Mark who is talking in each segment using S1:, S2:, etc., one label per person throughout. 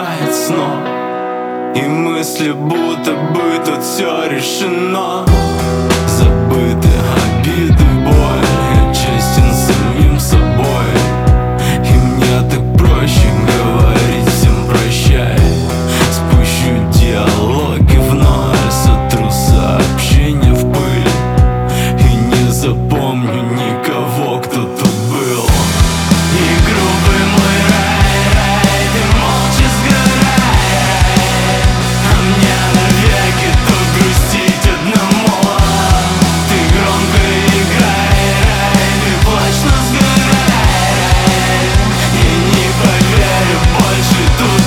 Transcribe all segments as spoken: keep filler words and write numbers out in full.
S1: умирает снова, и мысли будто бы тут все решено. Забыты обиды, боль, я честен с самим собой, и мне так проще говорить всем прощай. Спущу диалоги в ноль, сотру сообщения в пыль, и не запомню никого, кто тут был. И грубый мой рай, рай, ты молча сгорай, а мне навеки тут грустить одному. Ты громко играй, рай, ты плачь, но сгорай, и не поверю больше тут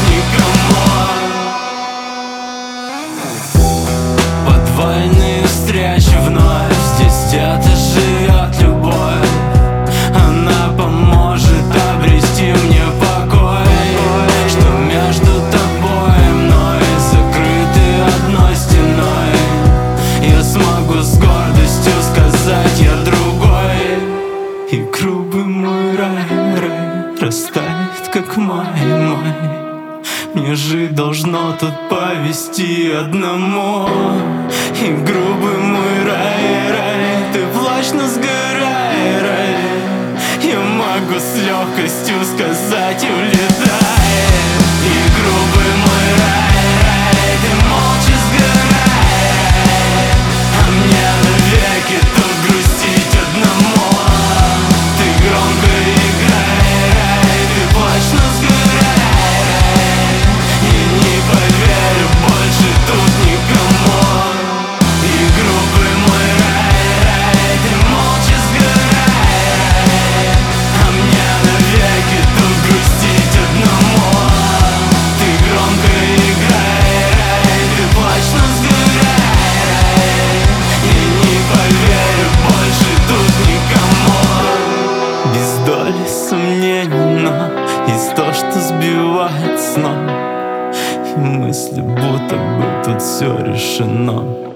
S1: никому. Подвальные встречи вновь, здесь где-то живет любовь. Она поможет обрести мне покой, что между тобой и мной закрыты одной стеной. Я смогу с гордостью сказать, я другой. И грубый мой рай, рай растает, как май, май. Мне жить должно тут повести одному. И грубый мой рай, рай, ты плачь, но сгорай, рай. Я могу с легкостью сказать, улетай. И грубый мой рай, рай, ты молча сгорай, а мне навеки тут грустить одному. Ты громко играй, рай, ты плачь, но сгорай, и не поверю больше тут никому. И грубый мой рай, рай, ты молча сгорай, а мне навеки тут грустить одному. Ты громко играй, рай, ты плачь, но сгорай, и не поверю больше тут никому. Без доли сомнений, но есть то, что сбивает с ног, и мысли будто бы тут все решено.